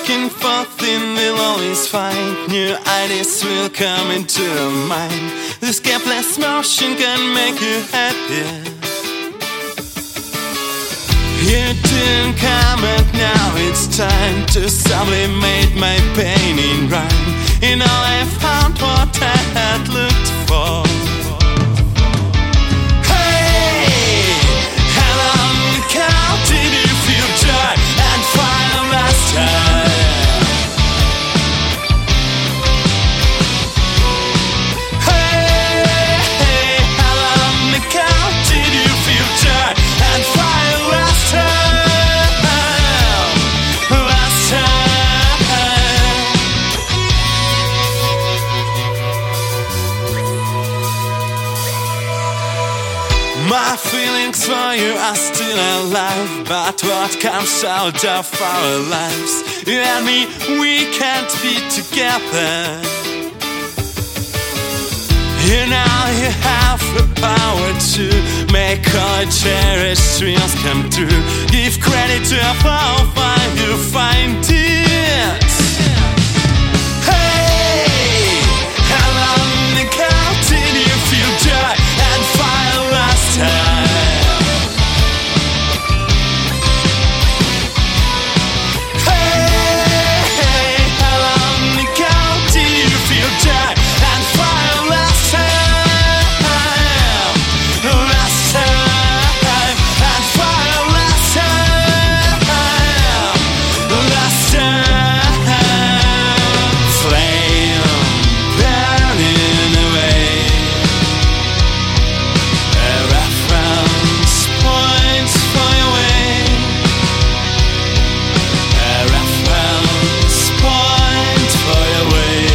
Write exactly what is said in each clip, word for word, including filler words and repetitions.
looking for thin will always find new ideas will come into your mind. This gapless motion can make you happier. You didn't come and now it's time to sublimate my pain in rhyme. You know I found what I had looked for. Hey, how long ago did you feel joy and fire last time? Hey, hey, how long ago did you feel joy and fire last time? Last time. My feelings for you are still alive, but what comes out of our lives? You and me, we can't be together. You know you have the power to make all cherished dreams come true. Give credit to a power while you find it. Hey, how long ago did you feel joy and fire last time? Hey, how long ago did you feel joy and fire last time? Last time and fire last time. Last time, flame burning away. A reference point for your way. A reference point for your way.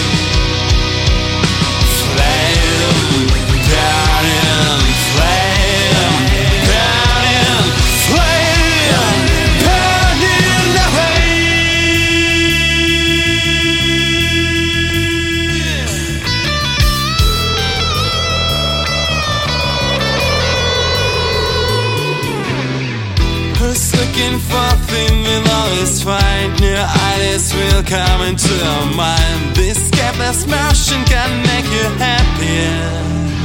Flame burning, flame burning, flame burning away. Who's looking for thing will always find new ideas will come into your mind. This gapless motion can make you happier.